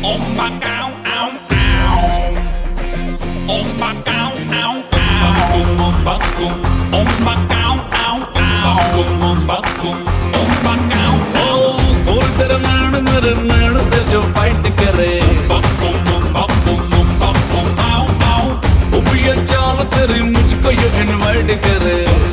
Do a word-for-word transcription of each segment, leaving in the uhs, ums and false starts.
Oh my God, ow, ow. Oh my God, ow, ow. Oh my God, oh my God, ow, ow. Oh my God, oh my God, ow. बोल तेरे नैन मेरे नैन से जो fight करे, वो भी ये चाल तेरी मुझको ये इनवाइट करे।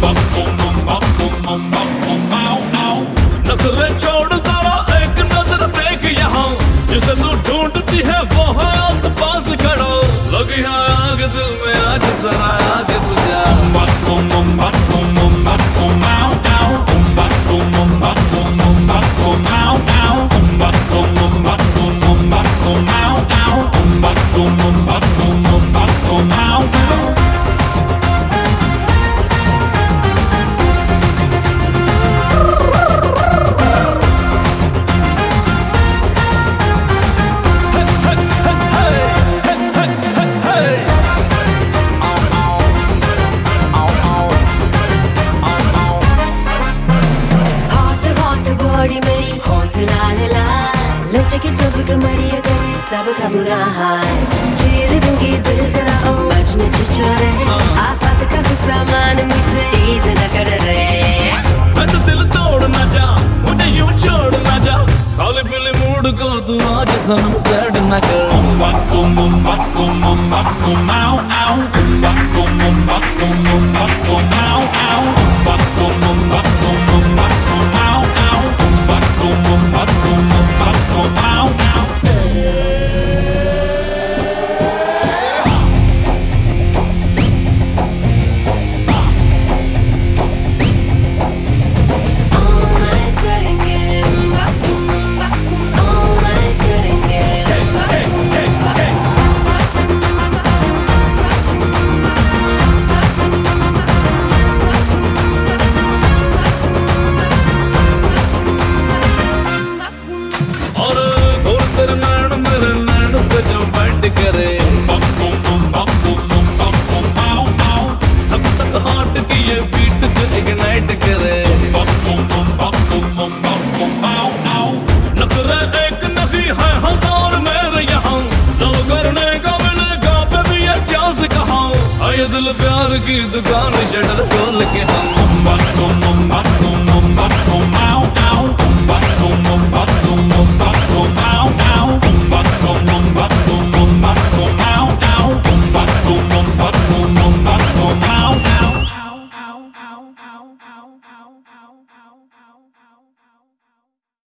नखरे छोड़ सारा एक नजर देख यहाँ, जिसे तू ढूंढती है वो है आस पास खड़ा। लगी है आग दिल में आज जरा आगे तुझा। लचके जब कमरिया करे सबका बुरा हाल, चीर दूंगी दिल तेरा ओ मजनू चिचोरे, आफत का सामान मुझे ईज़ न कर रे। ऐसा दिल तोड़ ना जा, मुझे यूं छोड़ ना जा, खाली पीली मूड को तू आज सनम सैड ना कर। करे अब तक हार्ट की ये बीट जो इग्नाइट करे। नखरे एक नहीं है हजार मेरे यहाँ, जो करने का मिलेगा बेबी ये क्या से कहा। आये दिल प्यार की दुकान शटर खोल के हम